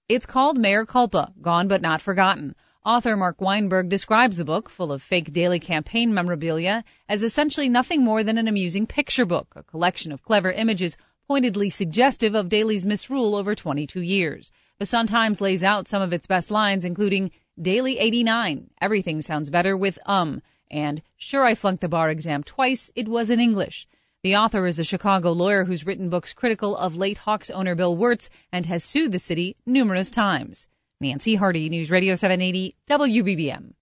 It's called Mea Culpa, Gone But Not Forgotten. Author Mark Weinberg describes the book, full of fake Daley campaign memorabilia, as essentially nothing more than an amusing picture book, a collection of clever images pointedly suggestive of Daley's misrule over 22 years. The Sun-Times lays out some of its best lines, including, Daley 89, everything sounds better with and sure I flunked the bar exam twice, it was in English. The author is a Chicago lawyer who's written books critical of late Hawks owner Bill Wirtz and has sued the city numerous times. Nancy Hardy, News Radio 780, WBBM.